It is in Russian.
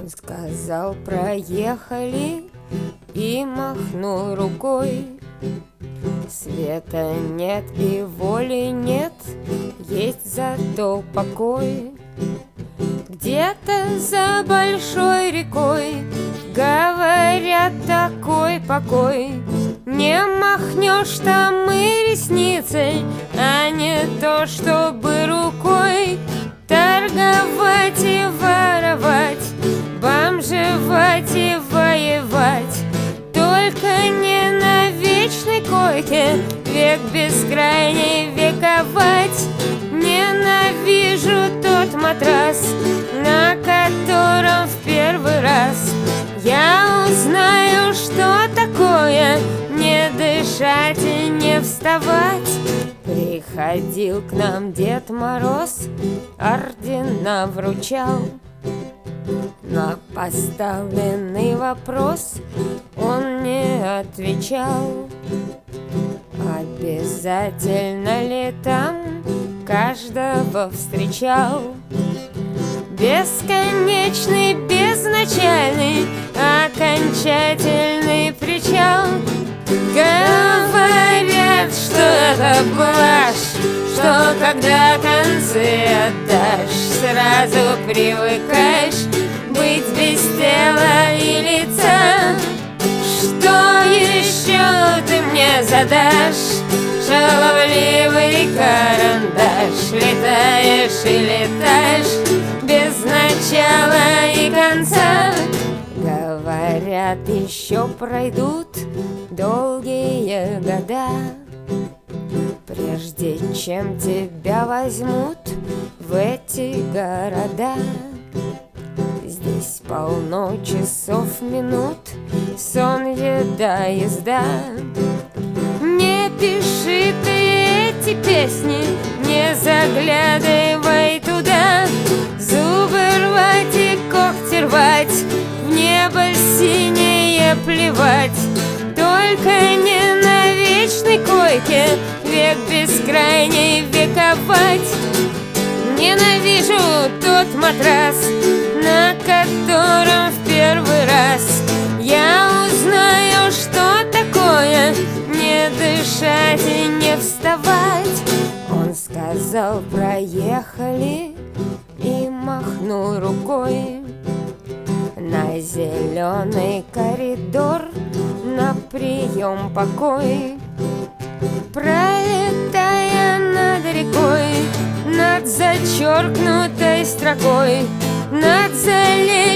Он сказал: проехали, и махнул рукой. Света нет и воли нет, есть зато покой. Где-то за большой рекой, говорят, такой покой. Не махнешь там и ресницей, а не то, чтобы рукой торговать и воровать, бомжевать и воевать. Только не на вечной койке, век бескрайний вековать. Ненавижу тот матрас, на котором в первый раз я узнаю, что такое не дышать и не вставать. Приходил к нам Дед Мороз, ордена вручал. На поставленный вопрос он не отвечал. Обязательно ли там каждого встречал? Бесконечный, безначальный, окончательный причал. Говорят, что это блажь, что когда концы отдашь, сразу привыкаешь быть без тела и лица. Что еще ты мне задашь, шаловливый карандаш? Летаешь и летаешь без начала и конца. Говорят, еще пройдут долгие года, прежде чем тебя возьмут в эти города. Здесь полно часов, минут, сон, еда, езда. Не пиши ты эти песни, не заглядывай туда. Зубы рвать и когти рвать, в небо синее плевать. Только не на вечной койке, век бескрайний вековать. Ненавижу тот матрас, на котором в первый раз я узнаю, что такое не дышать и не вставать. Он сказал: проехали, и махнул рукой на зеленый коридор, на прием покой. Пролетая над рекой, над зачеркнутой строкой, над залеченной